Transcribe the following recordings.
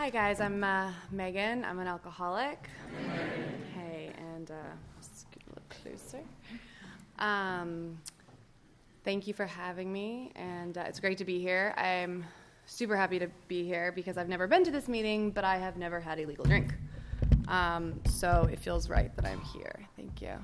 Hi guys, I'm Megan. I'm an alcoholic. Hey, and let's get a little closer. Thank you for having me, and it's great to be here. I'm super happy to be here because I've never been to this meeting, but I have never had a legal drink. So it feels right that I'm here. Thank you.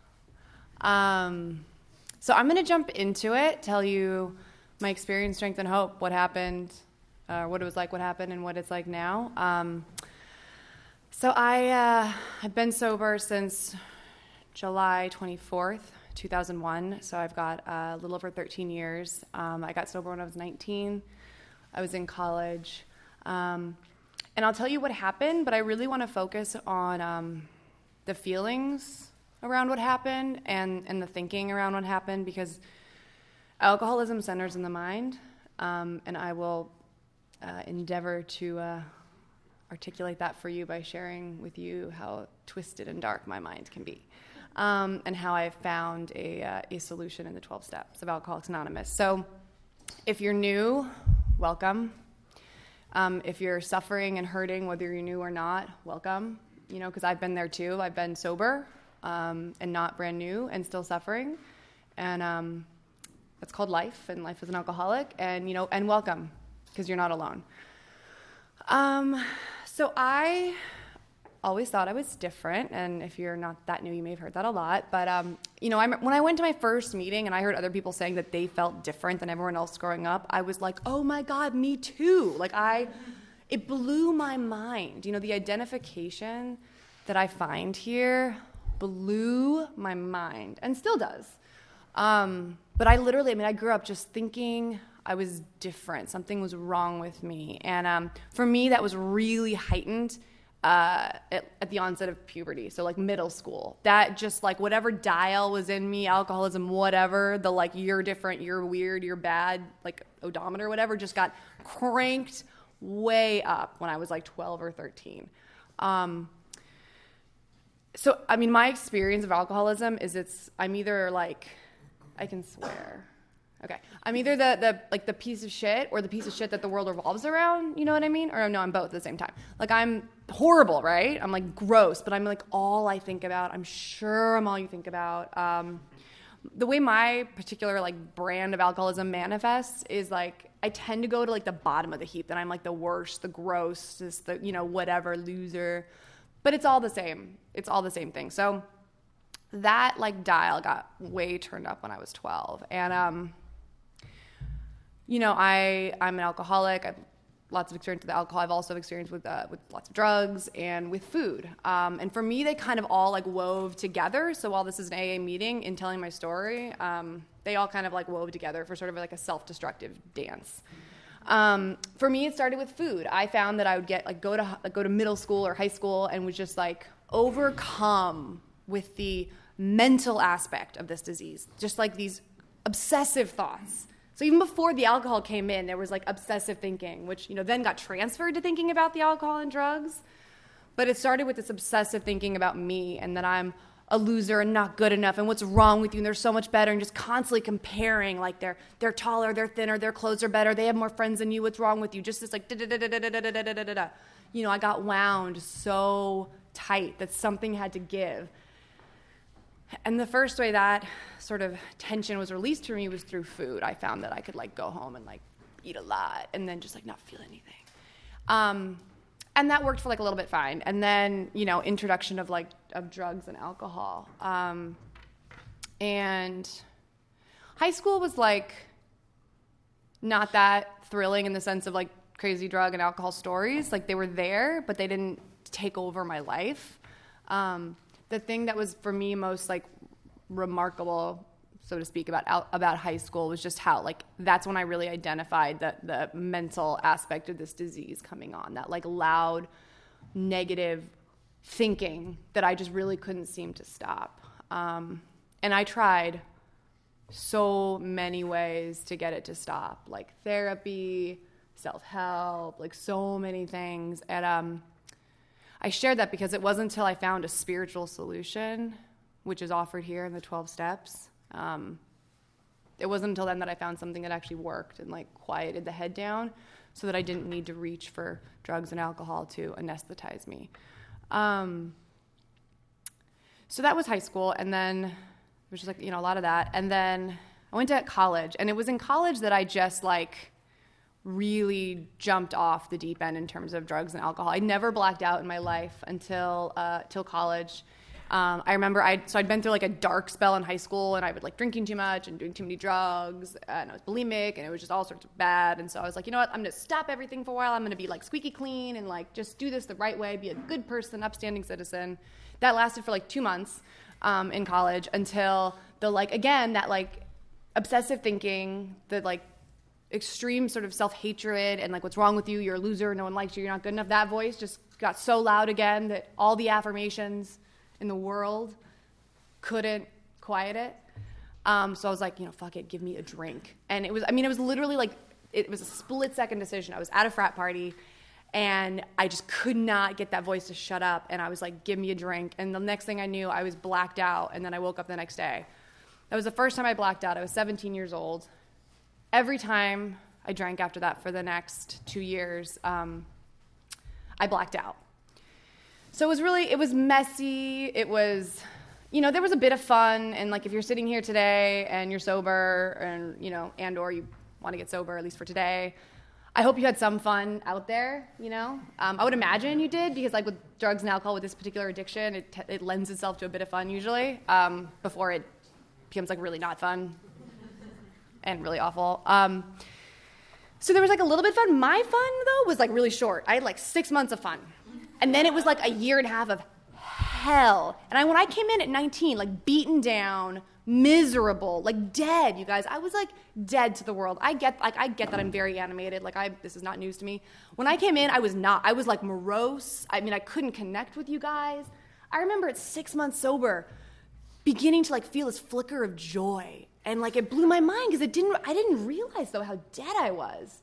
So I'm going to jump into it, tell you my experience, strength, and hope, what happened, what it was like, what happened, and what it's like now. So I've been sober since July 24th, 2001, so I've got a little over 13 years. I got sober when I was 19. I was in college. And I'll tell you what happened, but I really want to focus on the feelings around what happened and the thinking around what happened, because alcoholism centers in the mind, and I will endeavor to articulate that for you by sharing with you how twisted and dark my mind can be, and how I found a solution in the 12 steps of Alcoholics Anonymous. So if you're new, welcome. If you're suffering and hurting, whether you're new or not, welcome, because I've been there too. I've been sober and not brand new and still suffering, and that's called life, and life as an alcoholic, and and welcome, because you're not alone. So I always thought I was different, and if you're not that new, you may have heard that a lot, but when I went to my first meeting and I heard other people saying that they felt different than everyone else growing up, I was like, oh my God, me too. It blew my mind. The identification that I find here blew my mind, and still does. But I grew up just thinking I was different. Something was wrong with me. And for me, that was really heightened at the onset of puberty. So middle school. That just whatever dial was in me, alcoholism, whatever, the you're different, you're weird, you're bad, odometer, whatever, just got cranked way up when I was 12 or 13. So, my experience of alcoholism is I'm either I can swear. Okay. I'm either the piece of shit or the piece of shit that the world revolves around, you know what I mean? Or no, I'm both at the same time. I'm horrible, right? I'm gross, but I'm all I think about. I'm sure I'm all you think about. The way my particular brand of alcoholism manifests is I tend to go to the bottom of the heap, that I'm the worst, the grossest, the whatever, loser. But it's all the same. It's all the same thing. So that dial got way turned up when I was 12. And I'm an alcoholic. I've lots of experience with alcohol. I've also experienced with lots of drugs and with food. And for me, they kind of all wove together. So while this is an AA meeting, in telling my story, they all kind of wove together for sort of a self-destructive dance. For me, it started with food. I found that I would get go to middle school or high school and was just overcome with the mental aspect of this disease, just these obsessive thoughts. So even before the alcohol came in, there was obsessive thinking, which then got transferred to thinking about the alcohol and drugs. But it started with this obsessive thinking about me, and that I'm a loser and not good enough, and what's wrong with you, and they're so much better, and just constantly comparing, they're taller, they're thinner, their clothes are better, they have more friends than you, what's wrong with you? Just this da-da-da-da-da-da-da-da-da-da-da. I got wound so tight that something had to give. And the first way that sort of tension was released to me was through food. I found that I could go home and eat a lot and then just not feel anything. And that worked for a little bit fine. And then, introduction of of drugs and alcohol. And high school was not that thrilling in the sense of crazy drug and alcohol stories. They were there, but they didn't take over my life. The thing that was for me most remarkable, so to speak, about high school was just how that's when I really identified the mental aspect of this disease coming on, that loud negative thinking that I just really couldn't seem to stop. And I tried so many ways to get it to stop, therapy, self-help, so many things. And I shared that because it wasn't until I found a spiritual solution, which is offered here in the 12 steps, it wasn't until then that I found something that actually worked and like quieted the head down so that I didn't need to reach for drugs and alcohol to anesthetize me. So that was high school, and then it was just like, a lot of that. And then I went to college, and it was in college that I just like really jumped off the deep end in terms of drugs and alcohol. I never blacked out in my life until college. I remember I'd been through like a dark spell in high school, and I was like drinking too much and doing too many drugs, and I was bulimic, and it was just all sorts of bad. And so I was like, you know what, I'm going to stop everything for a while. I'm going to be like squeaky clean and like just do this the right way, be a good person, upstanding citizen. That lasted for like 2 months in college until the like, again, that like obsessive thinking, the like extreme sort of self-hatred and like what's wrong with you, you're a loser, no one likes you, you're not good enough. That voice just got so loud again that all the affirmations in the world couldn't quiet it. So I was like, fuck it, give me a drink. And it was literally like, it was a split-second decision. I was at a frat party, and I just could not get that voice to shut up. And I was like, give me a drink. And the next thing I knew, I was blacked out, and then I woke up the next day. That was the first time I blacked out. I was 17 years old. Every time I drank after that for the next 2 years, I blacked out. So it was messy. It was, there was a bit of fun. And like, if you're sitting here today and you're sober and, or you want to get sober, at least for today, I hope you had some fun out there, I would imagine you did, because like with drugs and alcohol, with this particular addiction, it lends itself to a bit of fun usually, before it becomes like really not fun and really awful. So there was like a little bit of fun. My fun though was like really short. I had like 6 months of fun. And then it was like a year and a half of hell. And when I came in at 19, like beaten down, miserable, like dead, you guys. I was like dead to the world. I get that I'm very animated. Like this is not news to me. When I came in, I was not. I was like morose. I couldn't connect with you guys. I remember at 6 months sober, beginning to like feel this flicker of joy. And like it blew my mind because I didn't realize though how dead I was.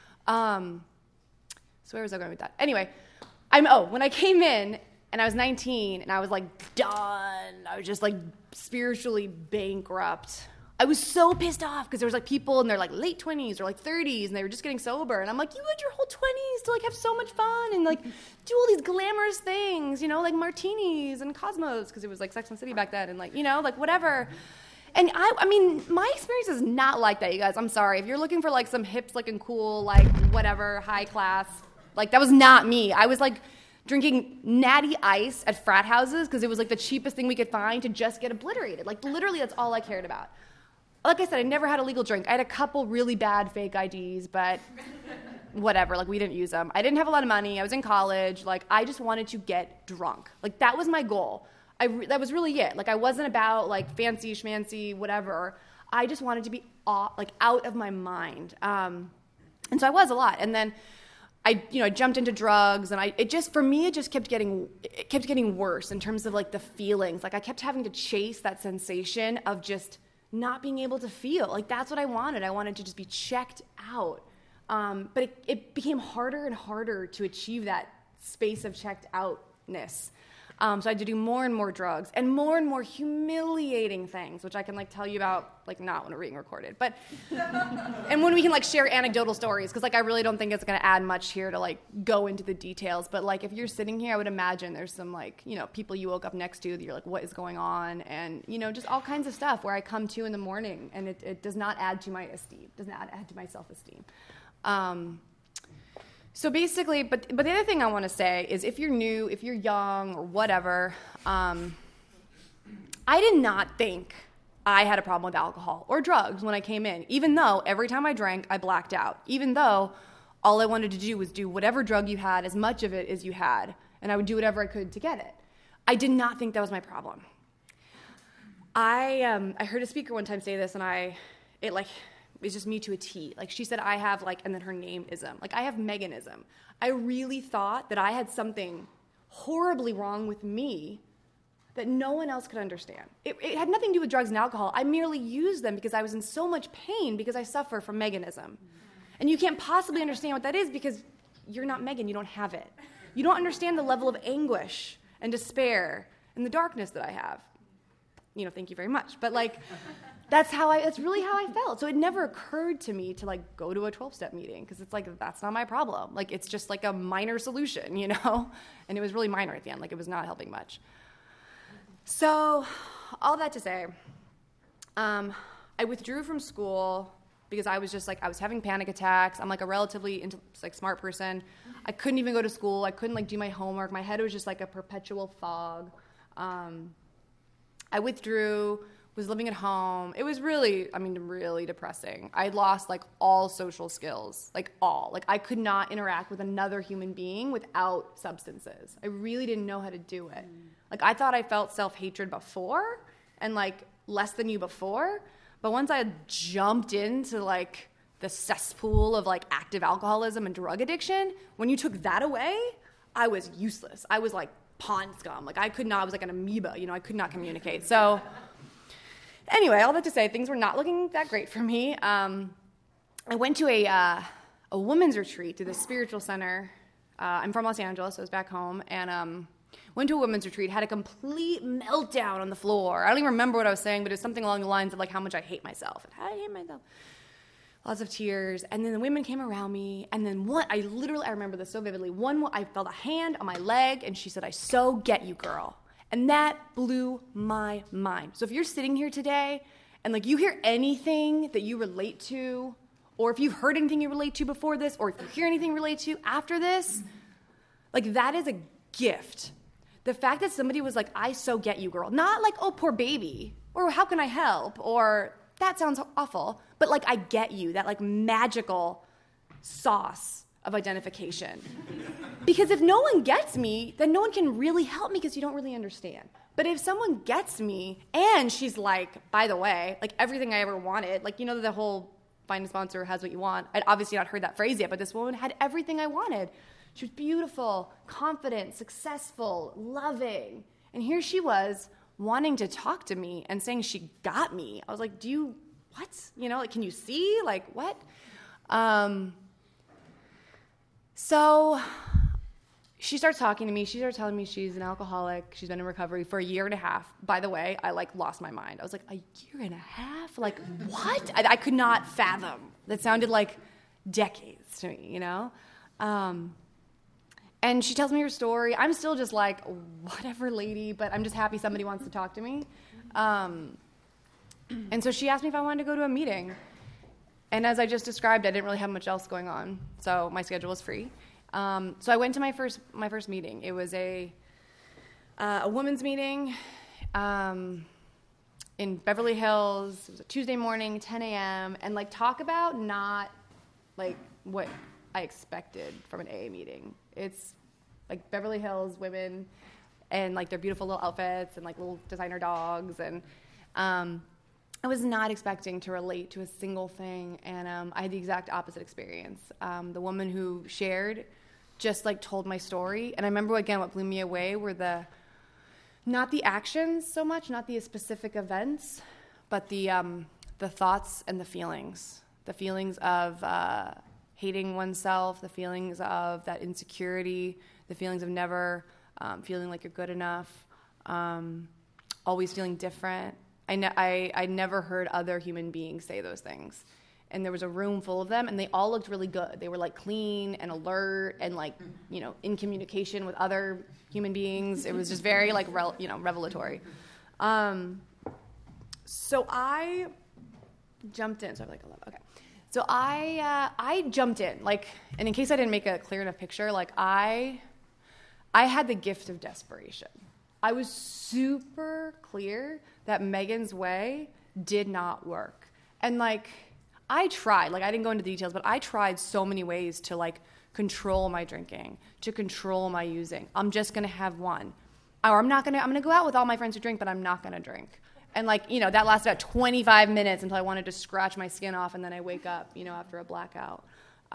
So where was I going with that? Anyway, when I came in and I was 19 and I was like done, I was just like spiritually bankrupt. I was so pissed off because there was like people in their like late 20s or like 30s and they were just getting sober, and I'm like, you had your whole 20s to like have so much fun and like do all these glamorous things, like martinis and Cosmos, because it was like Sex and the City back then, and like like whatever. And my experience is not like that, you guys. I'm sorry. If you're looking for like some hips looking cool, like whatever, high class, like that was not me. I was like drinking Natty Ice at frat houses because it was like the cheapest thing we could find to just get obliterated. Like literally that's all I cared about. Like I said, I never had a legal drink. I had a couple really bad fake IDs, but whatever, like we didn't use them. I didn't have a lot of money. I was in college. Like I just wanted to get drunk. Like that was my goal. That was really it. Like I wasn't about like fancy schmancy, whatever. I just wanted to be out of my mind. And so I was a lot. And then I jumped into drugs, and it just kept getting worse in terms of like the feelings. Like I kept having to chase that sensation of just not being able to feel. Like that's what I wanted. I wanted to just be checked out. But it became harder and harder to achieve that space of checked outness. So I had to do more and more drugs and more humiliating things, which I can like tell you about, like not when we're being recorded, but and when we can like share anecdotal stories, because like I really don't think it's going to add much here to like go into the details. But like if you're sitting here, I would imagine there's some like people you woke up next to that you're like, what is going on, and just all kinds of stuff where I come to in the morning, and it does not add to my esteem, does not add to my self-esteem. So basically, but the other thing I want to say is if you're new, if you're young or whatever, I did not think I had a problem with alcohol or drugs when I came in, even though every time I drank, I blacked out, even though all I wanted to do was do whatever drug you had, as much of it as you had, and I would do whatever I could to get it. I did not think that was my problem. I heard a speaker one time say this, and it's just me to a T. Like she said, I have like, and then her name-ism. Like I have Meganism. I really thought that I had something horribly wrong with me that no one else could understand. It had nothing to do with drugs and alcohol. I merely used them because I was in so much pain because I suffer from Meganism. And you can't possibly understand what that is because you're not Megan. You don't have it. You don't understand the level of anguish and despair and the darkness that I have. thank you very much. But like, that's really how I felt. So it never occurred to me to like go to a 12-step meeting because it's like, that's not my problem. Like, it's just like a minor solution, And it was really minor at the end. Like, it was not helping much. So all that to say, I withdrew from school because I was just like, I was having panic attacks. I'm like a relatively smart person. I couldn't even go to school. I couldn't like do my homework. My head was just like a perpetual fog. I withdrew, was living at home. It was really depressing. I lost like all social skills, like all. Like I could not interact with another human being without substances. I really didn't know how to do it. Like I thought I felt self-hatred before and like less than you before. But once I had jumped into like the cesspool of like active alcoholism and drug addiction, when you took that away, I was useless. I was like pond scum. Like I was like an amoeba, I could not communicate. So anyway, all that to say, things were not looking that great for me. I went to a women's retreat to the spiritual center. I'm from Los Angeles, so I was back home, and went to a women's retreat, had a complete meltdown on the floor. I don't even remember what I was saying, but it was something along the lines of like how much I hate myself. And I hate myself. Lots of tears. And then the women came around me, and then I remember this so vividly. I felt a hand on my leg, and she said, "I so get you, girl." And that blew my mind. So if you're sitting here today and like you hear anything that you relate to, or if you've heard anything you relate to before this, or if you hear anything relate to after this, like that is a gift. The fact that somebody was like, "I so get you, girl." Not like, "Oh, poor baby," or "How can I help?" or "That sounds awful," but like, "I get you," that like magical sauce of identification. Because if no one gets me, then no one can really help me because you don't really understand. But if someone gets me and she's like, "By the way, like everything I ever wanted," like, the whole find a sponsor has what you want. I'd obviously not heard that phrase yet, but this woman had everything I wanted. She was beautiful, confident, successful, loving. And here she was wanting to talk to me and saying she got me. I was like, what? Like, can you see? Like, what? So she starts talking to me. She started telling me she's an alcoholic. She's been in recovery for 1.5 years. By the way, I like lost my mind. I was like, 1.5 years? Like, what? I could not fathom. That sounded like decades to me, And she tells me her story. I'm still just like, whatever, lady, but I'm just happy somebody wants to talk to me. And so she asked me if I wanted to go to a meeting. And as I just described, I didn't really have much else going on, so my schedule was free. So I went to my first meeting. It was a women's meeting in Beverly Hills. It was a Tuesday morning, 10 a.m. And like, talk about not like what I expected from an AA meeting. It's like Beverly Hills women and like their beautiful little outfits and like little designer dogs. And I was not expecting to relate to a single thing. And I had the exact opposite experience. The woman who shared just like told my story. And I remember again, what blew me away were not the actions so much, not the specific events, but the thoughts and the feelings of hating oneself, the feelings of that insecurity, the feelings of never feeling like you're good enough, always feeling different. I never heard other human beings say those things. And there was a room full of them, and they all looked really good. They were like clean and alert and like, in communication with other human beings. It was just very like, revelatory. So I jumped in. So I'm like, 11, okay. So I jumped in, like, and in case I didn't make a clear enough picture, like I had the gift of desperation. I was super clear that Megan's way did not work. And like, I tried, like I didn't go into details, but I tried so many ways to like control my drinking, to control my using. I'm just gonna have one. Or I'm gonna go out with all my friends who drink, but I'm not gonna drink. And like, that lasted about 25 minutes until I wanted to scratch my skin off, and then I wake up, after a blackout.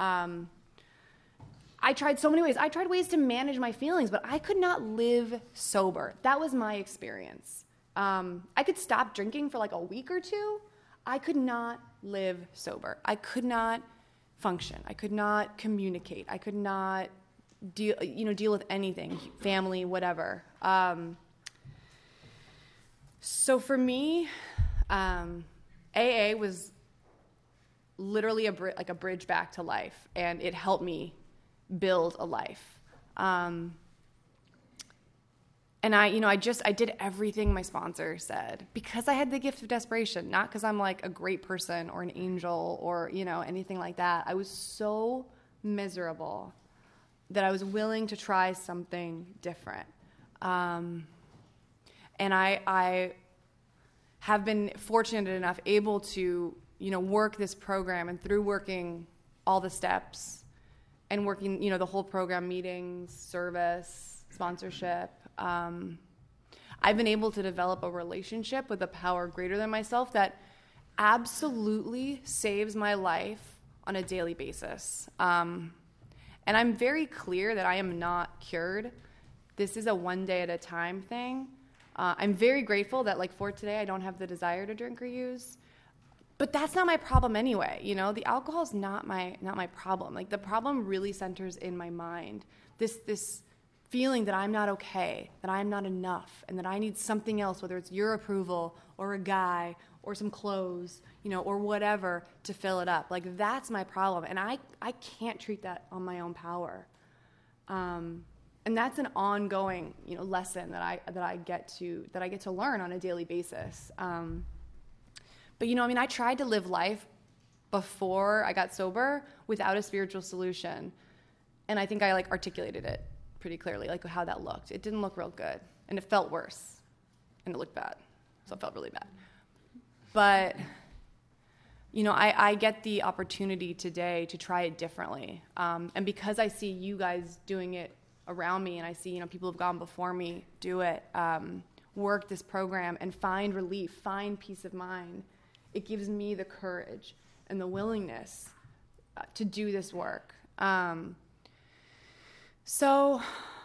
I tried so many ways. I tried ways to manage my feelings, but I could not live sober. That was my experience. I could stop drinking for like a week or two. I could not live sober. I could not function. I could not communicate. I could not deal with anything, family, whatever. So for me, AA was literally a bridge back to life, and it helped me build a life. And I did everything my sponsor said because I had the gift of desperation, not because I'm like a great person or an angel or, anything like that. I was so miserable that I was willing to try something different. And I have been fortunate enough able to, work this program, and through working all the steps and working, the whole program, meetings, service, sponsorship, I've been able to develop a relationship with a power greater than myself that absolutely saves my life on a daily basis. And I'm very clear that I am not cured. This is a one day at a time thing. I'm very grateful that, for today, I don't have the desire to drink or use. But that's not my problem anyway. The alcohol is not my problem. The problem really centers in my mind. This feeling that I'm not okay, that I'm not enough, and that I need something else, whether it's your approval or a guy or some clothes, or whatever to fill it up. That's my problem. And I can't treat that on my own power. And that's an ongoing, lesson that I get to learn on a daily basis. But I tried to live life before I got sober without a spiritual solution. And I think I articulated it pretty clearly, how that looked. It didn't look real good, and it felt worse, and it looked bad. So it felt really bad. But, I get the opportunity today to try it differently. And because I see you guys doing it around me, and I see, people who've gone before me do it, work this program and find relief, find peace of mind, it gives me the courage and the willingness to do this work. So,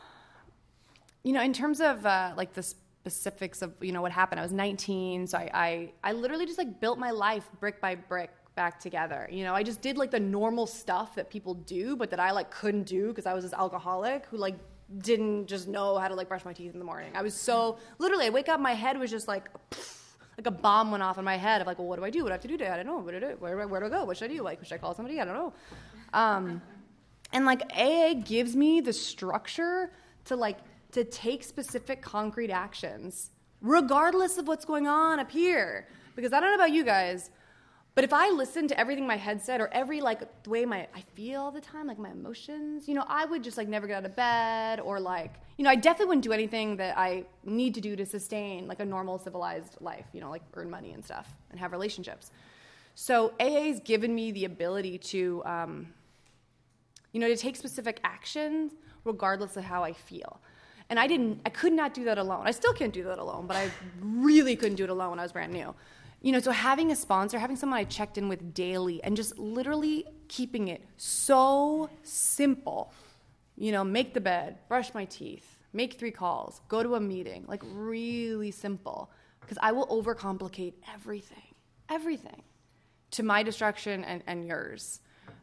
in terms of the specifics of what happened, I was 19, so I literally just built my life brick by brick back together. I just did the normal stuff that people do, but that I couldn't do because I was this alcoholic who didn't just know how to brush my teeth in the morning. I was so literally, I wake up, my head was just like a bomb went off in my head of well, what do I do? What do I have to do today? I don't know. What do I do? Where do I go? What should I do? Should I call somebody? I don't know. And AA gives me the structure to take specific concrete actions, regardless of what's going on up here. Because I don't know about you guys, but if I listened to everything my head said, or every the way I feel all the time, my emotions, I would just never get out of bed, or I definitely wouldn't do anything that I need to do to sustain a normal civilized life, earn money and stuff and have relationships. So AA's given me the ability to to take specific actions regardless of how I feel. And I could not do that alone. I still can't do that alone, but I really couldn't do it alone when I was brand new. So having a sponsor, having someone I checked in with daily, and just literally keeping it so simple. Make the bed, brush my teeth, make 3 calls, go to a meeting, really simple. Because I will overcomplicate everything, to my destruction and yours.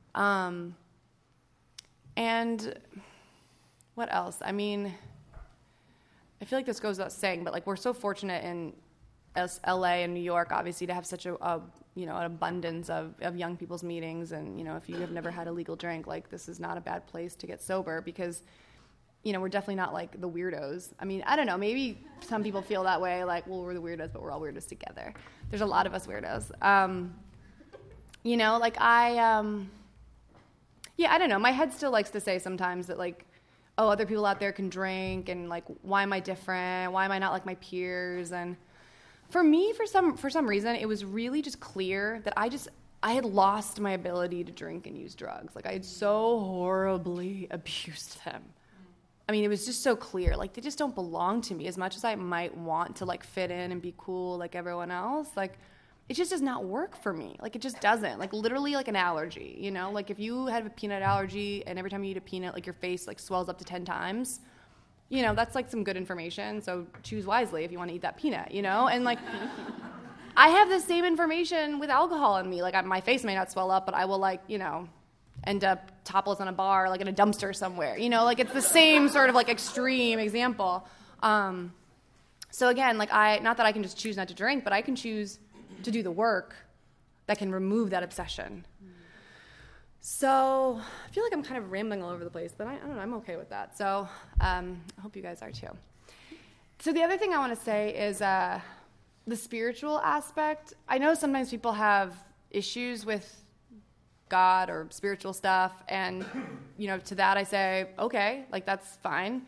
And what else? I feel like this goes without saying, but we're so fortunate in LA and New York, obviously, to have such an abundance of young people's meetings. And, if you have never had a legal drink, this is not a bad place to get sober because, we're definitely not the weirdos. I don't know, maybe some people feel that way, well, we're the weirdos, but we're all weirdos together. There's a lot of us weirdos. I don't know. My head still likes to say sometimes that other people out there can drink, and why am I different? Why am I not like my peers? And for me, for some reason, it was really just clear that I had lost my ability to drink and use drugs. I had so horribly abused them. It was just so clear. They just don't belong to me as much as I might want to fit in and be cool like everyone else. It just does not work for me. It just doesn't. Literally an allergy, if you have a peanut allergy and every time you eat a peanut, your face swells up to 10 times, that's some good information. So choose wisely if you want to eat that peanut, and I have the same information with alcohol in me. My face may not swell up, but I will end up topless on a bar, in a dumpster somewhere, it's the same sort of extreme example. So again, like not that I can just choose not to drink, but I can choose to do the work that can remove that obsession. So I feel like I'm kind of rambling all over the place, but I don't know, I'm okay with that. So I hope you guys are too. So the other thing I want to say is the spiritual aspect. I know sometimes people have issues with God or spiritual stuff, and to that I say, okay, like that's fine.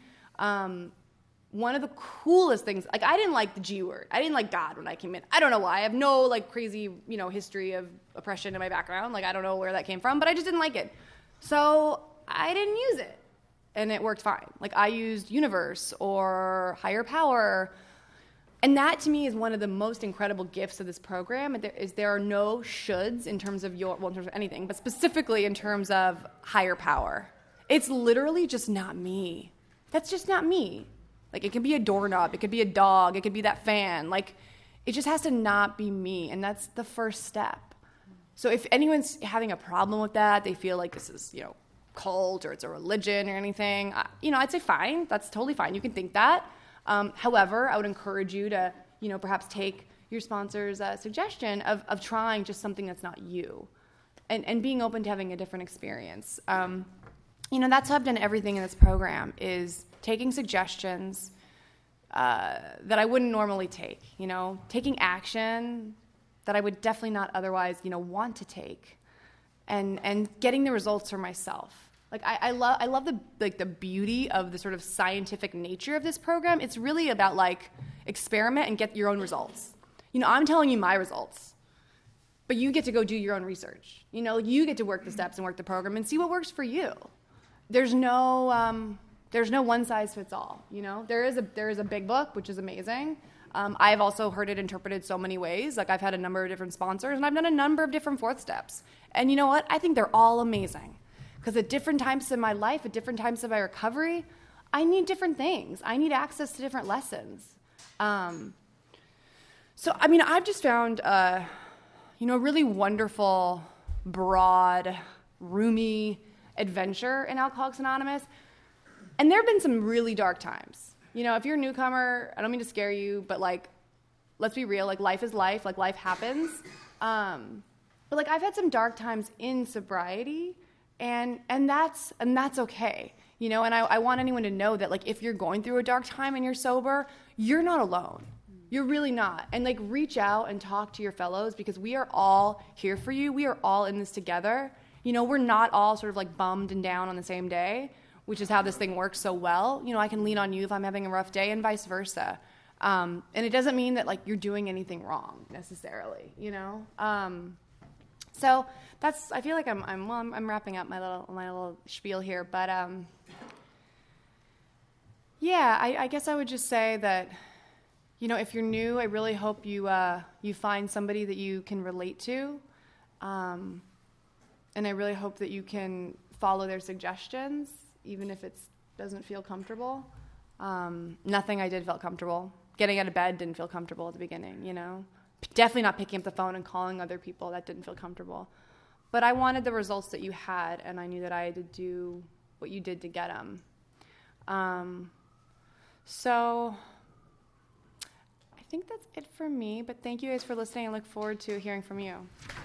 One of the coolest things, like I didn't like the G word. I didn't like God when I came in. I don't know why. I have no like crazy, history of oppression in my background. Like I don't know where that came from, but I just didn't like it. So I didn't use it, and it worked fine. Like I used universe or higher power. And that, to me, is one of the most incredible gifts of this program. There are no shoulds in terms of in terms of anything, but specifically in terms of higher power. It's literally just not me. That's just not me. Like, it could be a doorknob, it could be a dog, it could be that fan. Like, it just has to not be me, and that's the first step. So if anyone's having a problem with that, they feel like this is, cult or it's a religion or anything, I'd say fine. That's totally fine. You can think that. However, I would encourage you to, perhaps take your sponsor's suggestion of trying just something that's not you, and being open to having a different experience. That's how I've done everything in this program, is taking suggestions that I wouldn't normally take, taking action that I would definitely not otherwise, want to take, and getting the results for myself. Like I love the beauty of the sort of scientific nature of this program. It's really about like experiment and get your own results. I'm telling you my results, but you get to go do your own research. You get to work the steps and work the program and see what works for you. There's no one size fits all. There is a big book, which is amazing. I've also heard it interpreted so many ways. Like I've had a number of different sponsors, and I've done a number of different fourth steps. And you know what? I think they're all amazing. Because at different times in my life, at different times of my recovery, I need different things. I need access to different lessons. I've just found, a really wonderful, broad, roomy adventure in Alcoholics Anonymous. And there have been some really dark times. If you're a newcomer, I don't mean to scare you, but let's be real. Life is life. Life happens. But I've had some dark times in sobriety. And that's okay, And I want anyone to know that, if you're going through a dark time and you're sober, you're not alone. You're really not. And, reach out and talk to your fellows, because we are all here for you. We are all in this together. We're not all sort of, bummed and down on the same day, which is how this thing works so well. I can lean on you if I'm having a rough day, and vice versa. And it doesn't mean that, you're doing anything wrong necessarily, So I feel like I'm wrapping up my little spiel here, but I guess I would just say that, if you're new, I really hope you find somebody that you can relate to, and I really hope that you can follow their suggestions, even if it doesn't feel comfortable. Nothing I did felt comfortable. Getting out of bed didn't feel comfortable at the beginning, Definitely not picking up the phone and calling other people. That didn't feel comfortable. But I wanted the results that you had, and I knew that I had to do what you did to get them. So I think that's it for me, but thank you guys for listening. I look forward to hearing from you.